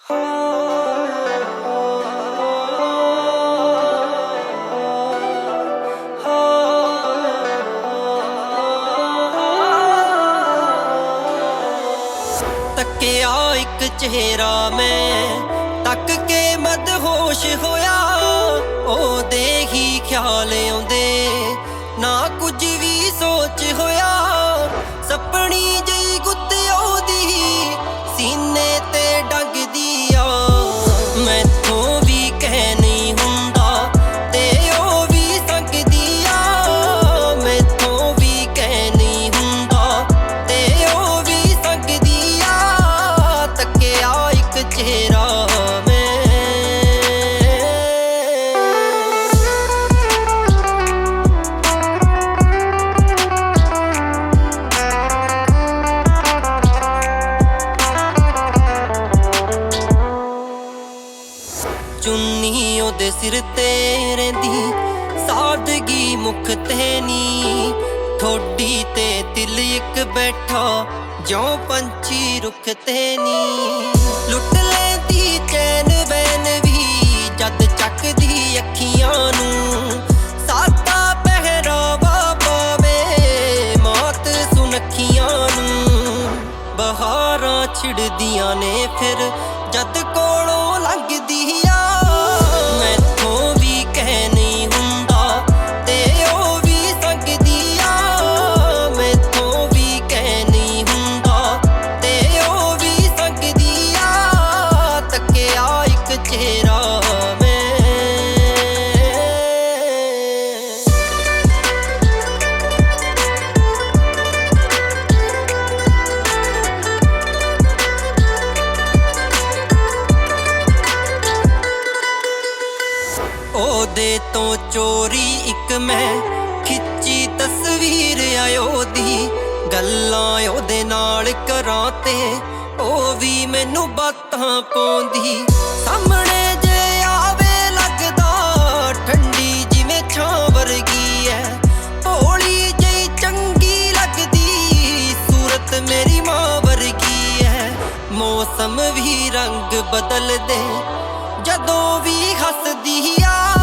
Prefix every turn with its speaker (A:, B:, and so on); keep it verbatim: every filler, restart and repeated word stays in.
A: तकिया एक चेहरा मैं तक के मदहोश होया, ओदे ही ख्याल आउंदे ना कुछ भी सोच होया। सपनी जई गुत्त ओदी सीने ते डंगदी आ, मैथों भी कह नहीं हुंदा ते ओ भी संगदी आ, मैथों भी कह नहीं हुंदा ते ओ भी संगदी आ। तकिया एक चेहरा चुन्नी ओदे सिर ते रहिंदी सादगी मुख ते नी, ठोडी ते दिल इक बैठा ज्यों पंछी रुख ते नी। लुट लैंदी चैन बैन भी जद चकदी अखियां नूं, सादा पहरावा पावे मौत सुनखियां नूं। बहारां छिड़दियां ने फिर जद कोलों लंघदी आ, मैथों भी कह नहीं हुंदा ते ओ भी संगदी आ, मैथों भी कह नहीं हुंदा ते ओ भी संगदी आ। तकिया एक चेहरा ओदे तो चोरी एक मैं खिच्ची तस्वीर आयो दी, गल्लां ओदे नाल करां ते ओ भी मैनू बातां पाउंदी। सामने जे आवे लगदा ठंडी जिवें छां वर्गी है, भोली जई चंगी लगदी सूरत मेरी मां वर्गी है। मौसम भी रंग बदल दे जदों भी हसदी आ,